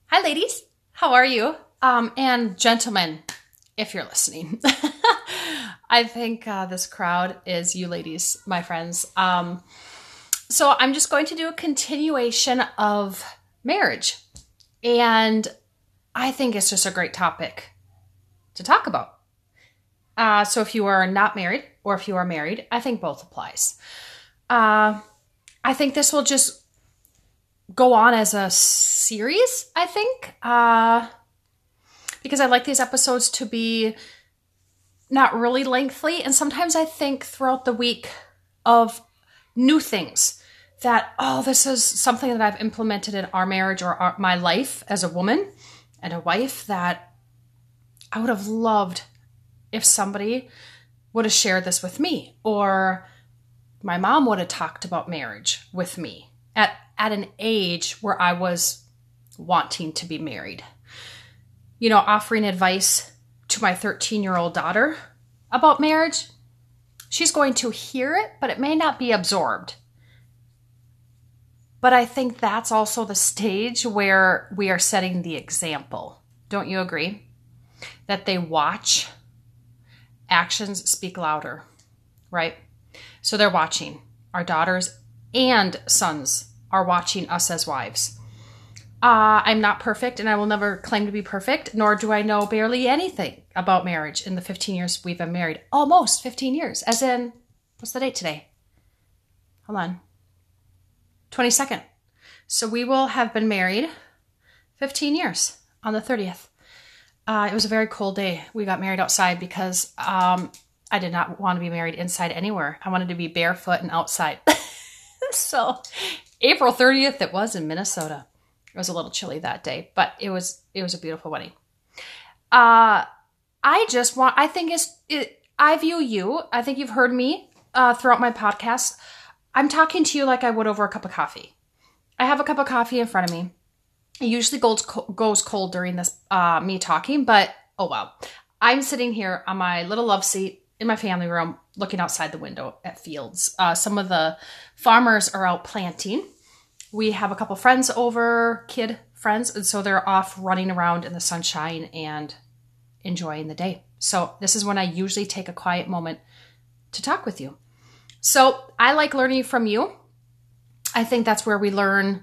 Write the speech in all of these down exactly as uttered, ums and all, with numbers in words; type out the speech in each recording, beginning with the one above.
Hi, ladies. How are you? Um, and gentlemen, if you're listening. I think uh, this crowd is you ladies, my friends. Um, so I'm just going to do a continuation of marriage. And I think it's just a great topic to talk about. Uh, so if you are not married or if you are married, I think both applies. Uh, I think this will just go on as a series, I think, uh, because I like these episodes to be not really lengthy. And sometimes I think throughout the week of new things that, oh, this is something that I've implemented in our marriage or our, my life as a woman and a wife that I would have loved if somebody would have shared this with me, or my mom would have talked about marriage with me at, at an age where I was wanting to be married. You know, offering advice to my thirteen-year-old daughter about marriage. She's going to hear it, but it may not be absorbed. But I think that's also the stage where we are setting the example. Don't you agree? That they watch. Actions speak louder, right? So they're watching. Our daughters and sons are watching us as wives. Uh, I'm not perfect, and I will never claim to be perfect, nor do I know barely anything about marriage in the fifteen years we've been married. Almost fifteen years, as in, what's the date today? Hold on. twenty-second. So we will have been married fifteen years on the thirtieth. Uh, it was a very cold day. We got married outside because um, I did not want to be married inside anywhere. I wanted to be barefoot and outside. So April thirtieth, it was in Minnesota. It was a little chilly that day, but it was it was a beautiful wedding. Uh, I just want, I think it's, it, I view you, I think you've heard me uh, throughout my podcast. I'm talking to you like I would over a cup of coffee. I have a cup of coffee in front of me. It usually goes, goes cold during this, uh, me talking, but oh well. I'm sitting here on my little love seat in my family room, looking outside the window at fields. Uh, some of the farmers are out planting. We have a couple friends over, kid friends, and so they're off running around in the sunshine and enjoying the day. So this is when I usually take a quiet moment to talk with you. So I like learning from you. I think that's where we learn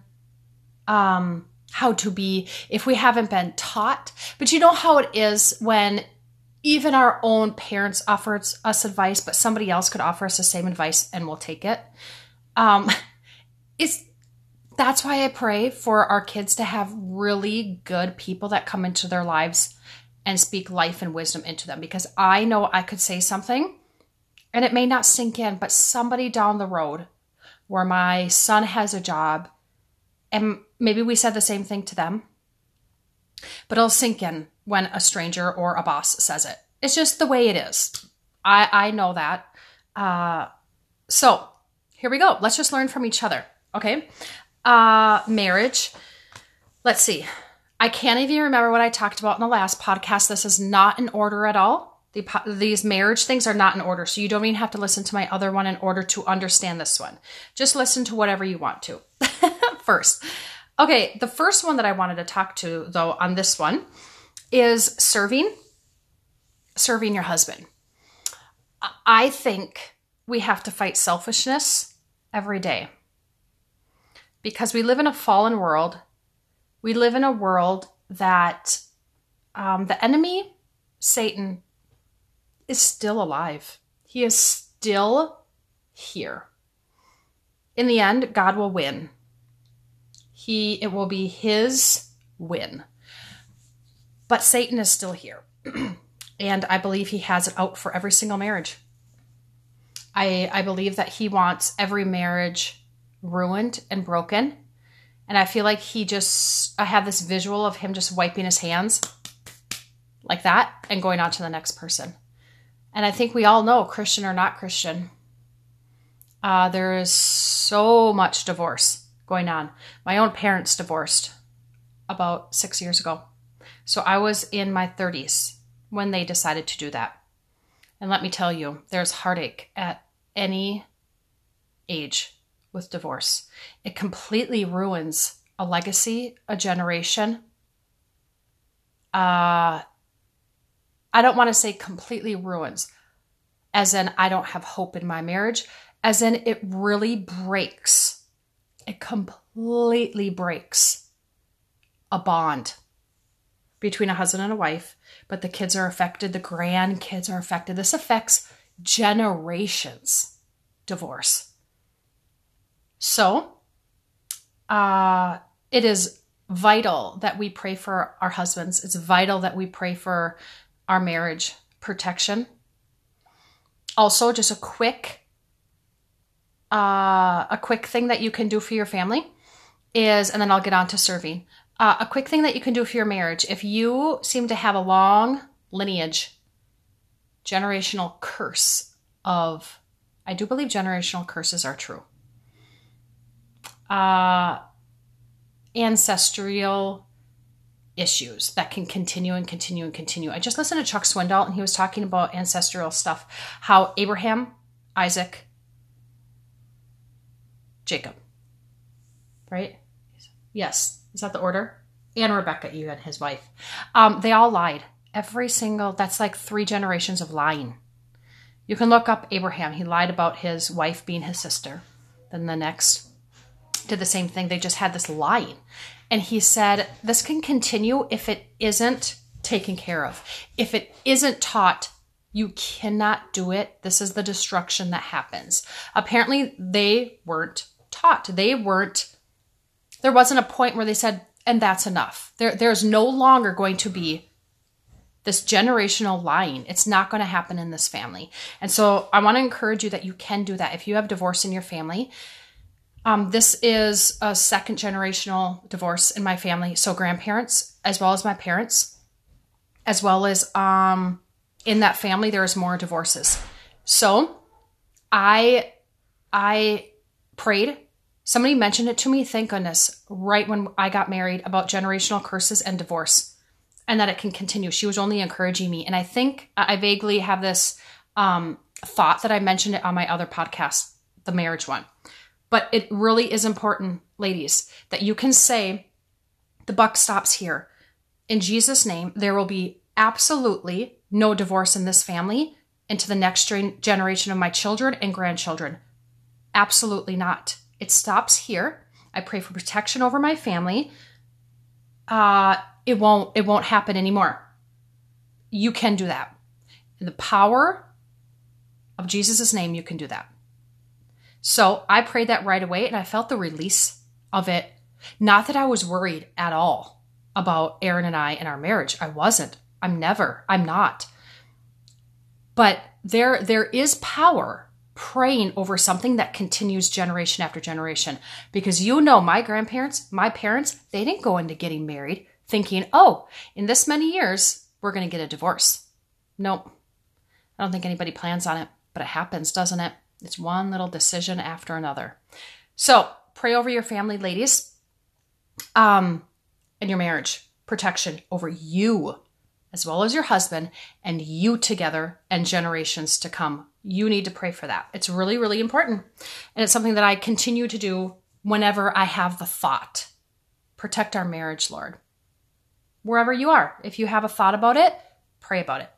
um, how to be, if we haven't been taught. But you know how it is when even our own parents offer us advice, but somebody else could offer us the same advice and we'll take it. Um, it's That's why I pray for our kids to have really good people that come into their lives and speak life and wisdom into them. Because I know I could say something and it may not sink in, but somebody down the road where my son has a job and maybe we said the same thing to them, but it'll sink in when a stranger or a boss says it. It's just the way it is. I, I know that. Uh, so here we go. Let's just learn from each other. Okay. Uh, marriage. Let's see. I can't even remember what I talked about in the last podcast. This is not in order at all. The, these marriage things are not in order. So you don't even have to listen to my other one in order to understand this one. Just listen to whatever you want to first. Okay. The first one that I wanted to talk to though on this one is serving, serving your husband. I think we have to fight selfishness every day. Because we live in a fallen world. We live in a world that um, the enemy, Satan, is still alive. He is still here. In the end, God will win. He, it will be his win. But Satan is still here. And I believe he has it out for every single marriage. I, I believe that he wants every marriage ruined and broken. And I feel like he just, I have this visual of him just wiping his hands like that and going on to the next person. And I think we all know, Christian or not Christian, uh, there is so much divorce going on. My own parents divorced about six years ago. So I was in my thirties when they decided to do that. And let me tell you, there's heartache at any age with divorce. It completely ruins a legacy, a generation, uh, I don't want to say completely ruins, as in I don't have hope in my marriage, as in it really breaks, it completely breaks a bond between a husband and a wife, but the kids are affected, the grandkids are affected. This affects generations, divorce. So, uh, it is vital that we pray for our husbands. It's vital that we pray for our marriage protection. Also, just a quick, uh, a quick thing that you can do for your family is, and then I'll get on to serving. Uh, a quick thing that you can do for your marriage. If you seem to have a long lineage, generational curse of, I do believe generational curses are true. Uh, ancestral issues that can continue and continue and continue. I just listened to Chuck Swindoll, and he was talking about ancestral stuff, how Abraham, Isaac, Jacob, right? Yes. Is that the order? And Rebecca, even his wife. Um, they all lied. Every single, that's like three generations of lying. You can look up Abraham. He lied about his wife being his sister. Then the next did the same thing. They just had this lying. And he said, this can continue if it isn't taken care of. If it isn't taught, you cannot do it. This is the destruction that happens. Apparently, they weren't taught. They weren't, there wasn't a point where they said, and that's enough. There, there's no longer going to be this generational lying. It's not going to happen in this family. And so I want to encourage you that you can do that. If you have divorce in your family, um, this is a second generational divorce in my family. So grandparents, as well as my parents, as well as um, in that family, there's more divorces. So I, I prayed. Somebody mentioned it to me, thank goodness, right when I got married, about generational curses and divorce, and that it can continue. She was only encouraging me. And I think I vaguely have this um, thought that I mentioned it on my other podcast, the marriage one. But it really is important, ladies, that you can say, the buck stops here. In Jesus' name, there will be absolutely no divorce in this family into the next generation of my children and grandchildren. Absolutely not. It stops here. I pray for protection over my family. Uh, it won't, it won't happen anymore. You can do that. In the power of Jesus' name, you can do that. So I prayed that right away, and I felt the release of it. Not that I was worried at all about Aaron and I and our marriage. I wasn't. I'm never. I'm not. But there, there is power praying over something that continues generation after generation. Because you know, my grandparents, my parents, they didn't go into getting married thinking, oh, in this many years, we're going to get a divorce. Nope. I don't think anybody plans on it, but it happens, doesn't it? It's one little decision after another. So pray over your family, ladies, um, and your marriage, protection over you, as well as your husband, and you together and generations to come. You need to pray for that. It's really, really important. And it's something that I continue to do whenever I have the thought. Protect our marriage, Lord. Wherever you are, if you have a thought about it, pray about it.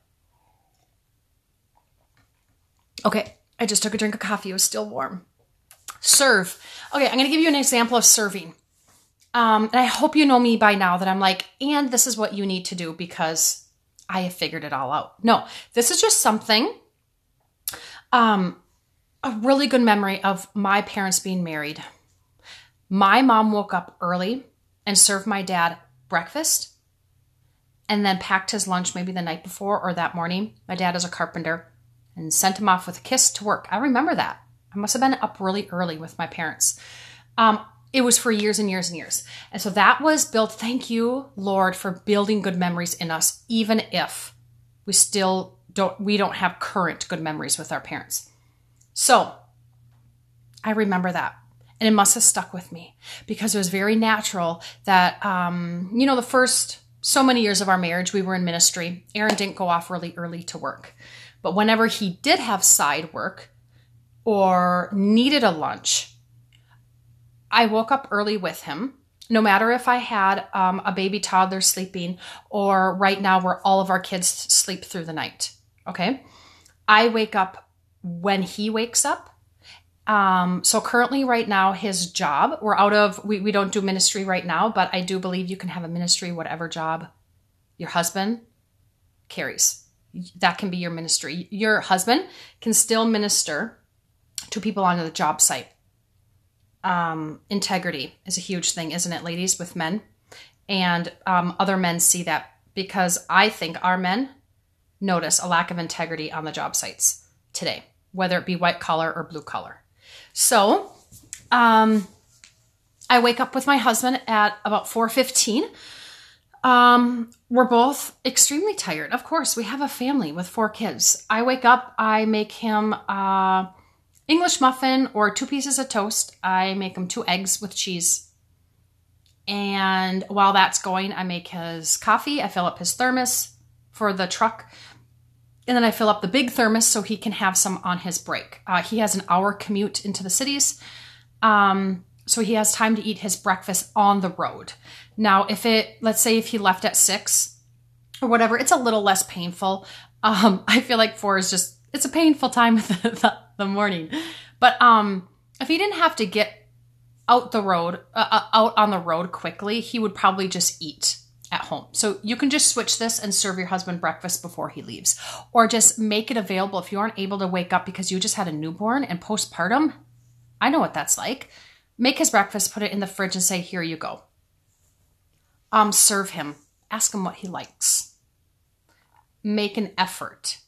Okay, I just took a drink of coffee. It was still warm. Serve. Okay, I'm going to give you an example of serving. Um, and I hope you know me by now that I'm like, and this is what you need to do because I have figured it all out. No, this is just something, um, a really good memory of my parents being married. My mom woke up early and served my dad breakfast and then packed his lunch maybe the night before or that morning. My dad is a carpenter, and sent him off with a kiss to work. I remember that. I must have been up really early with my parents. Um, it was for years and years and years. And so that was built. Thank you, Lord, for building good memories in us, even if we still don't, we don't have current good memories with our parents. So I remember that. And it must have stuck with me because it was very natural that, um, you know, the first so many years of our marriage, we were in ministry. Aaron didn't go off really early to work. But whenever he did have side work or needed a lunch, I woke up early with him No matter if I had um, a baby toddler sleeping or right now where all of our kids sleep through the night, okay? I wake up when he wakes up. Um, so currently right now, his job, we're out of, we, we don't do ministry right now, but I do believe you can have a ministry, whatever job your husband carries. That can be your ministry. Your husband can still minister to people on the job site. Um, integrity is a huge thing, isn't it, ladies, with men? And um, other men see that because I think our men notice a lack of integrity on the job sites today, whether it be white collar or blue collar. So um, I wake up with my husband at about four fifteen. Um, we're both extremely tired. Of course, we have a family with four kids. I wake up, I make him uh, English muffin or two pieces of toast. I make him two eggs with cheese. And while that's going, I make his coffee. I fill up his thermos for the truck. And then I fill up the big thermos so he can have some on his break. Uh, he has an hour commute into the cities. Um, so he has time to eat his breakfast on the road. Now, if it, let's say if he left at six or whatever, it's a little less painful. Um, I feel like four is just, it's a painful time with the, the, the morning. But um, if he didn't have to get out the road, uh, out on the road quickly, he would probably just eat at home. So you can just switch this and serve your husband breakfast before he leaves, or just make it available. If you aren't able to wake up because you just had a newborn and postpartum, I know what that's like. Make his breakfast, put it in the fridge and say, here you go. Um, serve him, ask him what he likes, make an effort.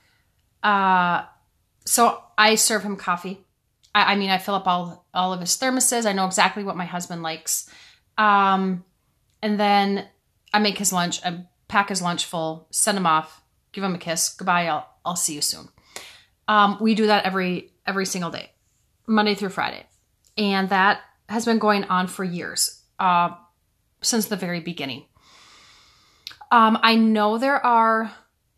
Uh, so I serve him coffee. I, I mean, I fill up all, all of his thermoses. I know exactly what my husband likes. Um, and then I make his lunch, I pack his lunch full, send him off, give him a kiss. Goodbye. I'll, I'll see you soon. Um, we do that every, every single day, Monday through Friday. And that has been going on for years, uh, since the very beginning. Um, I know there are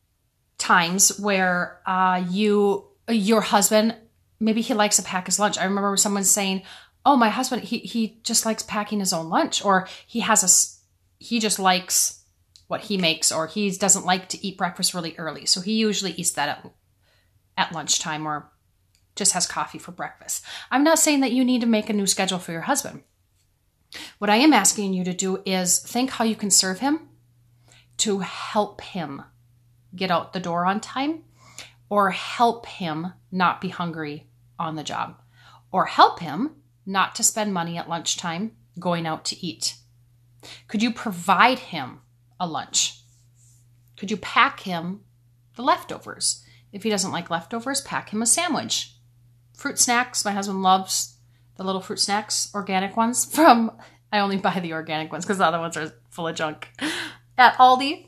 times where uh, you, your husband, maybe he likes to pack his lunch. I remember someone saying, oh, my husband, he, he just likes packing his own lunch, or he has a, he just likes what he makes, or he doesn't like to eat breakfast really early. So he usually eats that at, at lunchtime, or just has coffee for breakfast. I'm not saying that you need to make a new schedule for your husband. What I am asking you to do is think how you can serve him to help him get out the door on time, or help him not be hungry on the job, or help him not to spend money at lunchtime going out to eat. Could you provide him a lunch? Could you pack him the leftovers? If he doesn't like leftovers, pack him a sandwich. Fruit snacks. My husband loves the little fruit snacks, organic ones from, I only buy the organic ones because the other ones are full of junk at Aldi.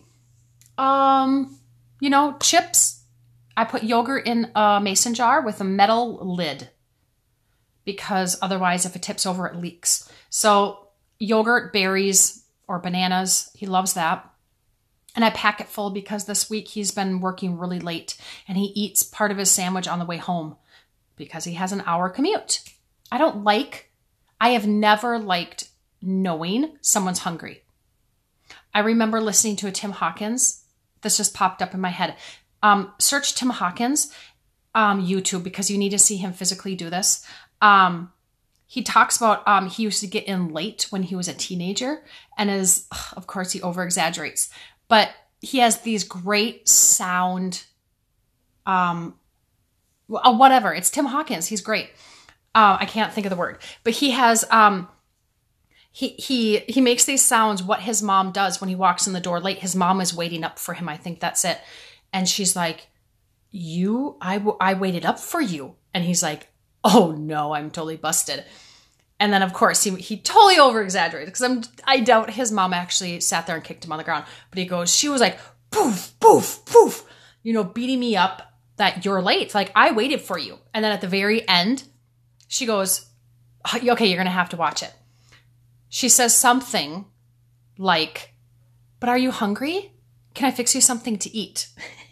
Um, you know, chips. I put yogurt in a mason jar with a metal lid because otherwise if it tips over, it leaks. So yogurt, berries, or bananas. He loves that. And I pack it full because this week he's been working really late and he eats part of his sandwich on the way home because he has an hour commute. I don't like, I have never liked knowing someone's hungry. I remember listening to a Tim Hawkins. This just popped up in my head. Um, search Tim Hawkins, um, YouTube, because you need to see him physically do this. Um, he talks about, um, he used to get in late when he was a teenager, and is, of course, he over exaggerates, but he has these great sound, um, whatever. It's Tim Hawkins. He's great. Uh, I can't think of the word, but he has, um, he, he, he makes these sounds, what his mom does when he walks in the door late. His mom is waiting up for him. I think that's it. And she's like, you, I, w- I waited up for you. And he's like, oh no, I'm totally busted. And then of course he, he totally over exaggerated because I'm, I doubt his mom actually sat there and kicked him on the ground, but he goes, she was like, poof, poof, poof, you know, beating me up that you're late. Like, I waited for you. And then at the very end, she goes, okay, you're going to have to watch it. She says something like, but are you hungry? Can I fix you something to eat?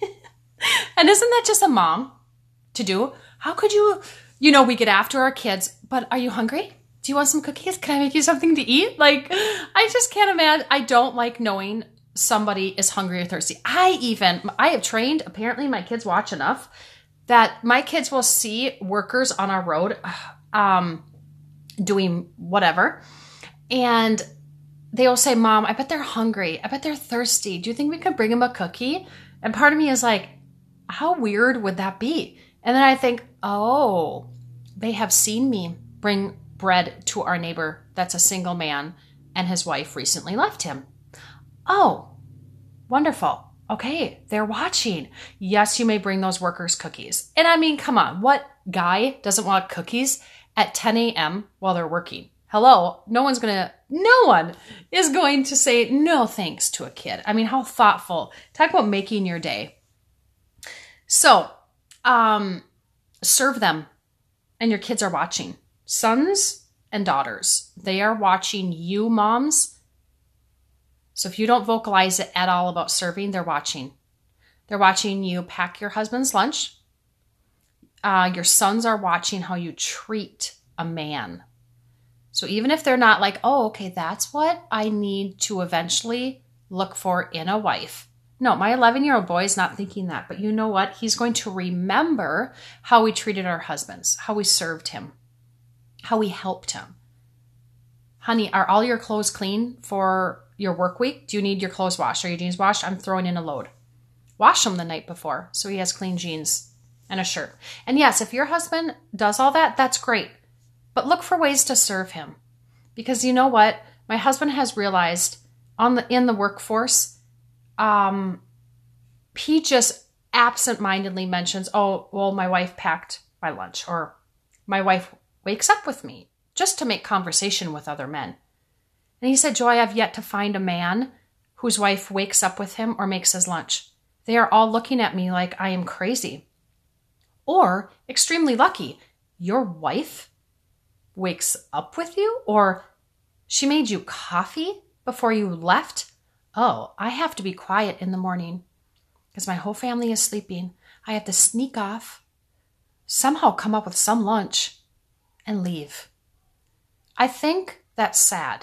And isn't that just a mom to do? How could you, you know, we get after our kids, but are you hungry? Do do you want some cookies? Can I make you something to eat? Like, I just can't imagine. I don't like knowing somebody is hungry or thirsty. I even, I have trained, apparently my kids watch enough, that my kids will see workers on our road um, doing whatever. And they will say, Mom, I bet they're hungry. I bet they're thirsty. Do you think we could bring them a cookie? And part of me is like, how weird would that be? And then I think, oh, they have seen me bring bread to our neighbor that's a single man and his wife recently left him. Oh, wonderful. Okay, they're watching. Yes, you may bring those workers cookies. And I mean, come on, what guy doesn't want cookies at ten a.m. while they're working? Hello, no one's going to, no one is going to say no thanks to a kid. I mean, how thoughtful. Talk about making your day. So, um, serve them, and your kids are watching. Sons and daughters, they are watching you, moms. So if you don't vocalize it at all about serving, they're watching. They're watching you pack your husband's lunch. Uh, your sons are watching how you treat a man. So even if they're not like, oh, okay, that's what I need to eventually look for in a wife. No, my eleven-year-old boy is not thinking that. But you know what? He's going to remember how we treated our husbands, how we served him, how we helped him. Honey, are all your clothes clean for your work week? Do you need your clothes washed? Are your jeans washed? I'm throwing in a load. Wash them the night before so he has clean jeans and a shirt. And yes, if your husband does all that, that's great. But look for ways to serve him. Because you know what? My husband has realized on the in the workforce, um, he just absentmindedly mentions, oh, well, my wife packed my lunch, or my wife wakes up with me just to make conversation with other men. And he said, Joy, I've yet to find a man whose wife wakes up with him or makes his lunch. They are all looking at me like I am crazy. Or, extremely lucky, your wife wakes up with you, or she made you coffee before you left. Oh, I have to be quiet in the morning because my whole family is sleeping. I have to sneak off, somehow come up with some lunch, and leave. I think that's sad.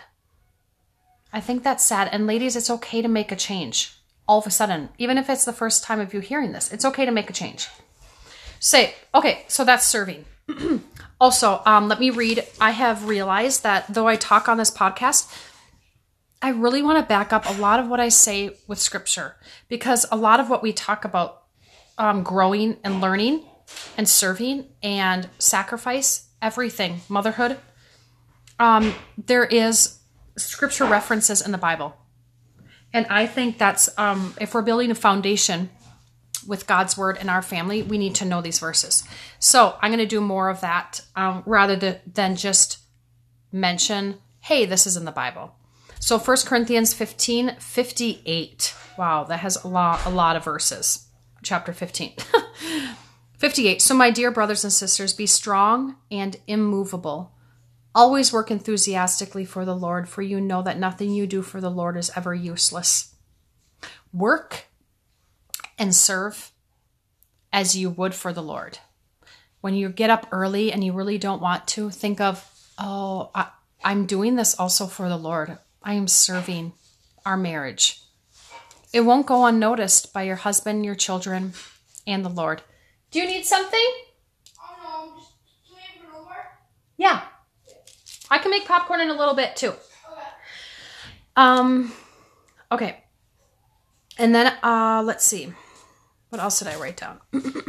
I think that's sad. And ladies, it's okay to make a change all of a sudden. Even if it's the first time of you hearing this, it's okay to make a change. Say, okay, so that's serving. Also, um, let me read. I have realized that though I talk on this podcast, I really want to back up a lot of what I say with scripture, because a lot of what we talk about um, growing and learning and serving and sacrifice, everything, motherhood, um, there is scripture references in the Bible. And I think that's, um, if we're building a foundation with God's word in our family, we need to know these verses. So I'm going to do more of that um, rather to, than just mention, hey, this is in the Bible. So First Corinthians fifteen fifty-eight. Wow, that has a lot, a lot of verses. Chapter fifteen. fifty-eight. So my dear brothers and sisters, be strong and immovable. Always work enthusiastically for the Lord, for you know that nothing you do for the Lord is ever useless. Work and serve as you would for the Lord. When you get up early and you really don't want to, think of, oh, I, I'm doing this also for the Lord. I am serving our marriage. It won't go unnoticed by your husband, your children, and the Lord. Do you need something? Oh, no. Just, can we have granola bar? Yeah. I can make popcorn in a little bit, too. Okay. Um, okay. And then, uh, let's see. What else did I write down?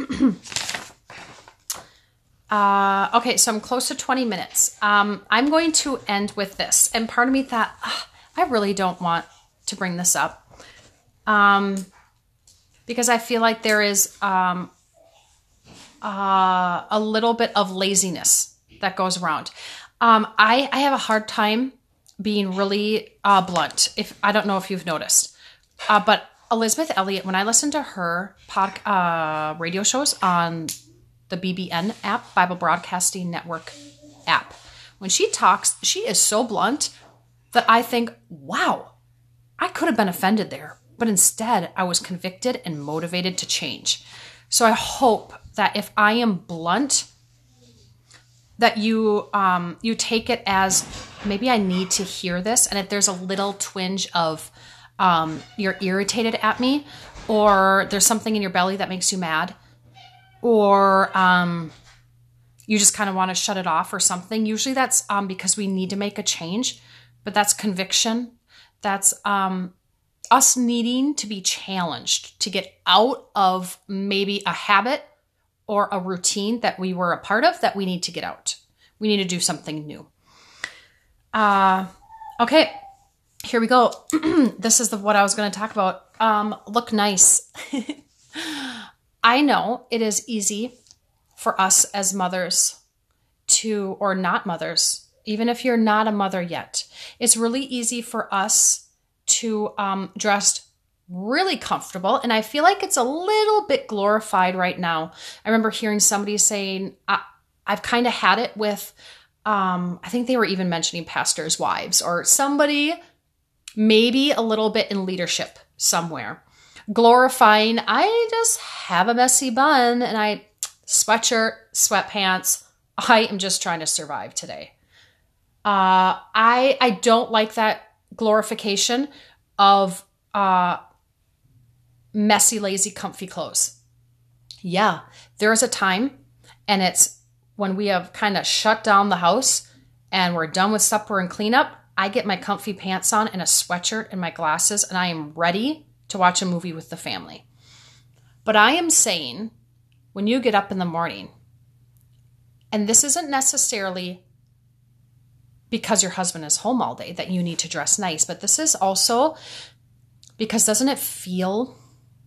uh, okay, so I'm close to twenty minutes. Um, I'm going to end with this. And part of me thought, oh, I really don't want to bring this up. Um, because I feel like there is um, uh, a little bit of laziness that goes around. Um, I, I have a hard time being really uh, blunt. If I don't know if you've noticed, uh, but Elizabeth Elliot, when I listen to her pod, uh, radio shows on the B B N app, Bible Broadcasting Network app, when she talks, she is so blunt that I think, wow, I could have been offended there. But instead, I was convicted and motivated to change. So I hope that if I am blunt, that you um, you take it as maybe I need to hear this, and if there's a little twinge of um, you're irritated at me, or there's something in your belly that makes you mad, or um, you just kind of want to shut it off or something. Usually that's um, because we need to make a change, but that's conviction. That's um, us needing to be challenged to get out of maybe a habit or a routine that we were a part of that we need to get out. We need to do something new. Uh, okay, here we go. This is the, what I was going to talk about. Um, look nice. I know it is easy for us as mothers to, or not mothers, even if you're not a mother yet, it's really easy for us to um, dress really comfortable. And I feel like it's a little bit glorified right now. I remember hearing somebody saying, I, I've kind of had it with, um, I think they were even mentioning pastors' wives or somebody, maybe a little bit in leadership somewhere, glorifying, I just have a messy bun and I sweatshirt, sweatpants. I am just trying to survive today. Uh, I, I don't like that glorification of, uh, messy, lazy, comfy clothes. Yeah, there is a time, and it's when we have kind of shut down the house and we're done with supper and cleanup. I get my comfy pants on and a sweatshirt and my glasses, and I am ready to watch a movie with the family. But I am saying, when you get up in the morning, and this isn't necessarily because your husband is home all day that you need to dress nice, but this is also because doesn't it feel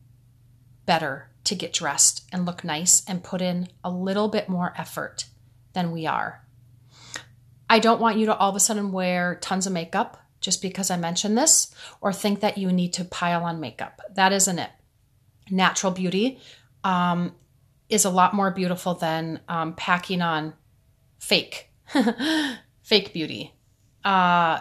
better to get dressed and look nice and put in a little bit more effort than we are? I don't want you to all of a sudden wear tons of makeup just because I mentioned this, or think that you need to pile on makeup. That isn't it. Natural beauty um, is a lot more beautiful than um, packing on fake, fake beauty. Uh,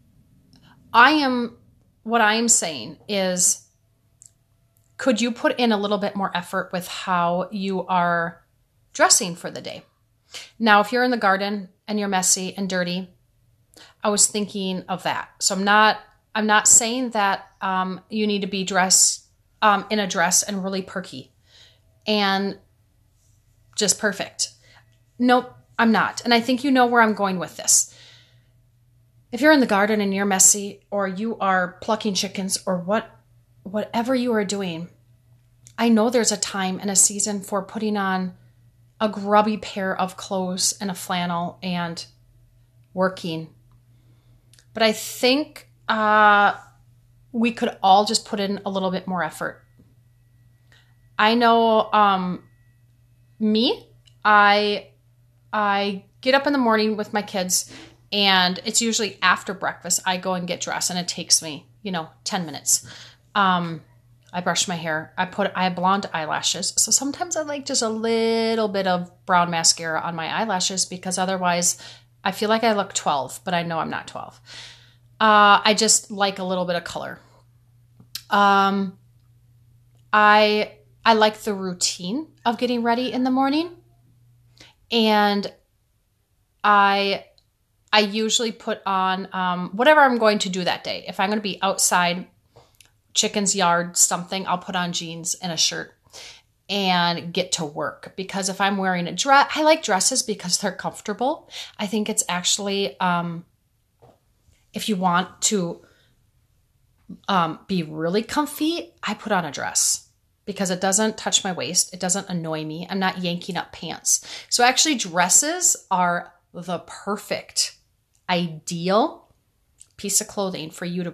I am, what I am saying is, could you put in a little bit more effort with how you are dressing for the day? Now, if you're in the garden and you're messy and dirty, I was thinking of that. So I'm not, I'm not saying that um, you need to be dressed um, in a dress and really perky and just perfect. Nope, I'm not. And I think you know where I'm going with this. If you're in the garden and you're messy, or you are plucking chickens, or what, whatever you are doing, I know there's a time and a season for putting on a grubby pair of clothes and a flannel and working. But I think uh, we could all just put in a little bit more effort. I know um, me, I, I get up in the morning with my kids, and it's usually after breakfast, I go and get dressed, and it takes me, you know, ten minutes. Um, I brush my hair. I put, I have blonde eyelashes. So sometimes I like just a little bit of brown mascara on my eyelashes, because otherwise I feel like I look twelve, but I know I'm not twelve. Uh, I just like a little bit of color. Um, I, I like the routine of getting ready in the morning. And I, I usually put on, um, whatever I'm going to do that day. If I'm going to be outside, chicken's yard, something, I'll put on jeans and a shirt and get to work. Because if I'm wearing a dress, I like dresses because they're comfortable. I think it's actually, um, if you want to um, be really comfy, I put on a dress because it doesn't touch my waist. It doesn't annoy me. I'm not yanking up pants. So actually dresses are the perfect, ideal piece of clothing for you to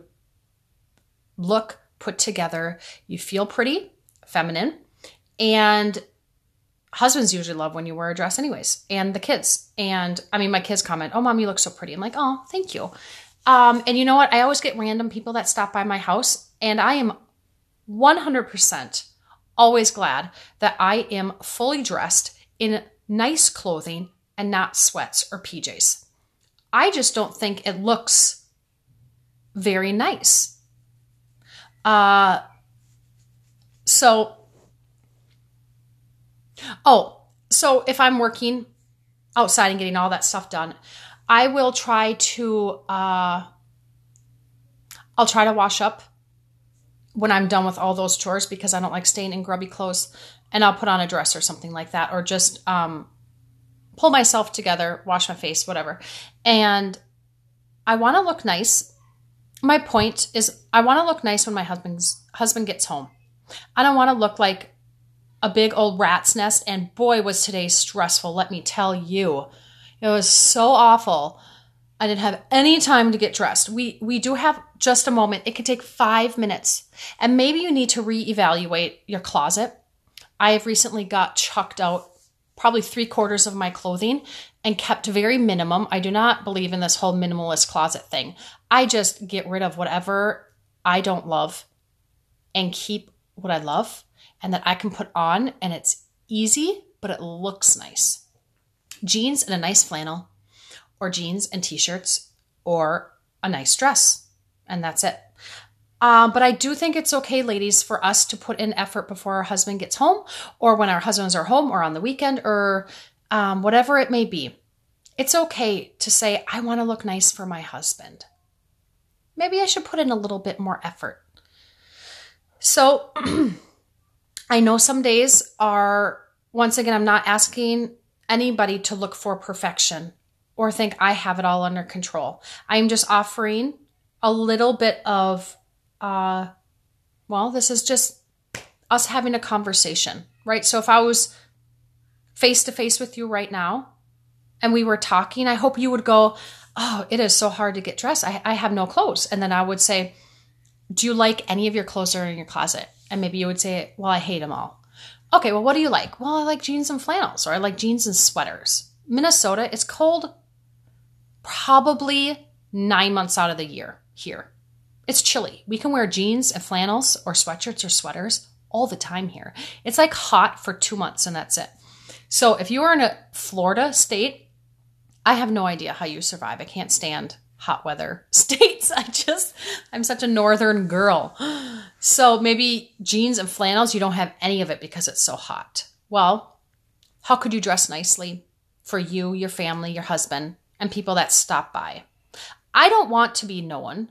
look put together. You feel pretty, feminine, and husbands usually love when you wear a dress anyways, and the kids. And I mean, my kids comment, "Oh, mom, you look so pretty." I'm like, "Oh, thank you." Um, and you know what? I always get random people that stop by my house, and I am one hundred percent always glad that I am fully dressed in nice clothing and not sweats or P Js. I just don't think it looks very nice. Uh, so, oh, so if I'm working, outside and getting all that stuff done. I will try to, uh, I'll try to wash up when I'm done with all those chores because I don't like staying in grubby clothes, and I'll put on a dress or something like that, or just um, pull myself together, wash my face, whatever. And I want to look nice. My point is I want to look nice when my husband's husband gets home. I don't want to look like a big old rat's nest. And boy, was today stressful. Let me tell you, it was so awful. I didn't have any time to get dressed. We we do have just a moment. It could take five minutes. And maybe you need to reevaluate your closet. I have recently got chucked out probably three quarters of my clothing and kept very minimum. I do not believe in this whole minimalist closet thing. I just get rid of whatever I don't love and keep what I love and that I can put on, and it's easy, but it looks nice. Jeans and a nice flannel, or jeans and t-shirts, or a nice dress. And that's it. Um, but I do think it's okay, ladies, for us to put in effort before our husband gets home, or when our husbands are home, or on the weekend, or um, whatever it may be. It's okay to say, I want to look nice for my husband. Maybe I should put in a little bit more effort. So I know some days are, once again, I'm not asking anybody to look for perfection or think I have it all under control. I'm just offering a little bit of, uh, well, this is just us having a conversation, right? So if I was face to face with you right now and we were talking, I hope you would go, oh, it is so hard to get dressed. I, I have no clothes. And then I would say, do you like any of your clothes that are in your closet? And maybe you would say, well, I hate them all. Okay, well, what do you like? Well, I like jeans and flannels, or I like jeans and sweaters. Minnesota, it's cold probably nine months out of the year here. It's chilly. We can wear jeans and flannels or sweatshirts or sweaters all the time here. It's like hot for two months and that's it. So if you are in a Florida state, I have no idea how you survive. I can't stand hot weather states. I just, I'm such a northern girl. So maybe jeans and flannels, you don't have any of it because it's so hot. Well, how could you dress nicely for you, your family, your husband, and people that stop by? I don't want to be known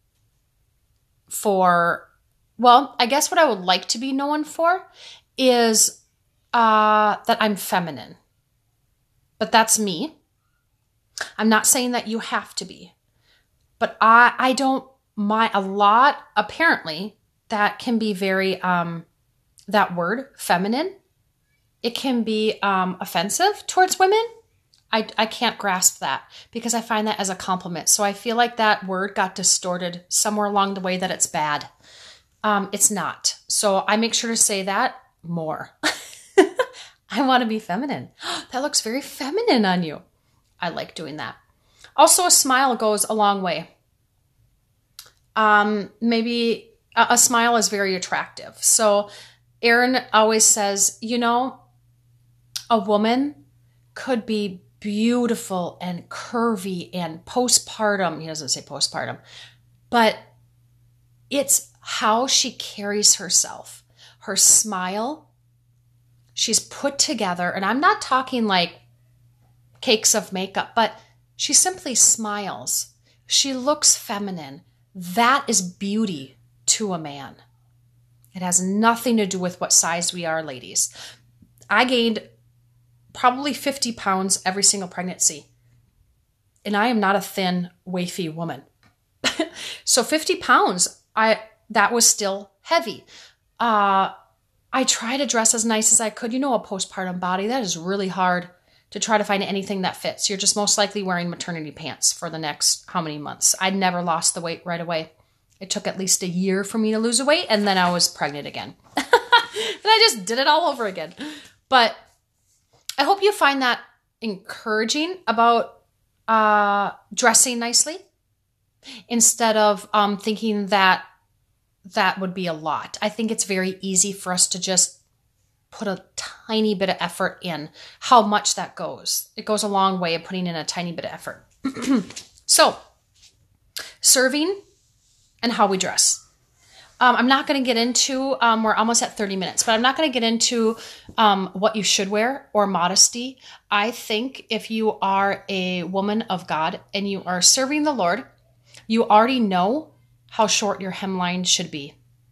for, well, I guess what I would like to be known for is uh, that I'm feminine. But that's me. I'm not saying that you have to be. But I, I don't, my, a lot, apparently, that can be very, um, that word, feminine, it can be um, offensive towards women. I, I can't grasp that because I find that as a compliment. So I feel like that word got distorted somewhere along the way that it's bad. Um, it's not. So I make sure to say that more. I want to be feminine. That looks very feminine on you. I like doing that. Also, a smile goes a long way. Um, maybe a, a smile is very attractive. So Erin always says, you know, a woman could be beautiful and curvy and postpartum. He doesn't say postpartum, but it's how she carries herself. Her smile, she's put together. And I'm not talking like cakes of makeup, but she simply smiles. She looks feminine. That is beauty to a man. It has nothing to do with what size we are, ladies. I gained probably fifty pounds every single pregnancy. And I am not a thin, wafy woman. So fifty pounds, I that was still heavy. Uh, I try to dress as nice as I could. You know, a postpartum body, that is really hard to try to find anything that fits. You're just most likely wearing maternity pants for the next how many months. I never lost the weight right away. It took at least a year for me to lose the weight, and then I was pregnant again. And I just did it all over again. But I hope you find that encouraging about uh, dressing nicely instead of um, thinking that that would be a lot. I think it's very easy for us to just put a tiny bit of effort in. How much that goes. It goes a long way of putting in a tiny bit of effort. So, serving and how we dress. Um, I'm not going to get into, um, we're almost at thirty minutes, but I'm not going to get into um, what you should wear or modesty. I think if you are a woman of God and you are serving the Lord, you already know how short your hemline should be.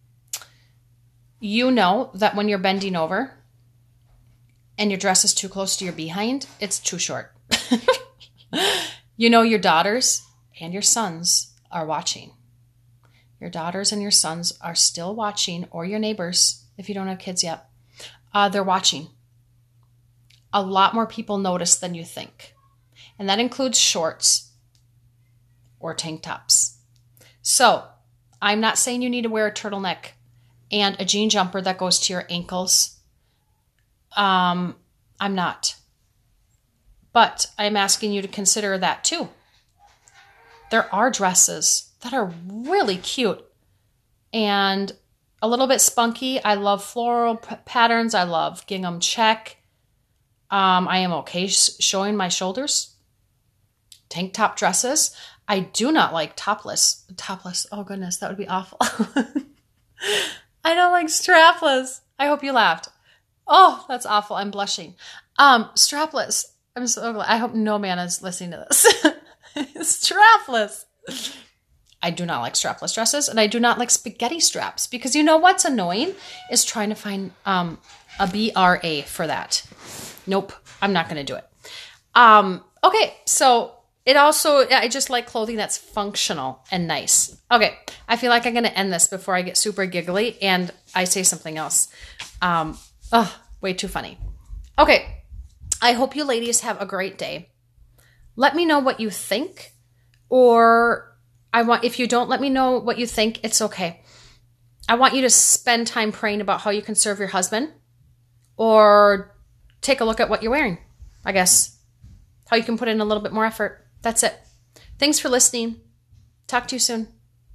You know that when you're bending over and your dress is too close to your behind, it's too short. You know your daughters and your sons are watching. Your daughters and your sons are still watching, or your neighbors, if you don't have kids yet. Uh, they're watching. A lot more people notice than you think. And that includes shorts or tank tops. So I'm not saying you need to wear a turtleneck and a jean jumper that goes to your ankles. Um, I'm not. But I'm asking you to consider that too. There are dresses that are really cute and a little bit spunky. I love floral p- patterns. I love gingham check. Um, I am okay sh- showing my shoulders. Tank top dresses. I do not like topless. Topless. Oh goodness, that would be awful. I don't like strapless. I hope you laughed. Oh, that's awful. I'm blushing. Um, strapless. I'm so glad. I hope no man is listening to this. Strapless. I do not like strapless dresses, and I do not like spaghetti straps, because you know what's annoying is trying to find um, a B R A for that. Nope, I'm not going to do it. Um, okay, so it also, I just like clothing that's functional and nice. Okay, I feel like I'm going to end this before I get super giggly and I say something else. Um, oh, way too funny. Okay, I hope you ladies have a great day. Let me know what you think, or I want, if you don't let me know what you think, it's okay. I want you to spend time praying about how you can serve your husband, or take a look at what you're wearing, I guess. How you can put in a little bit more effort. That's it. Thanks for listening. Talk to you soon.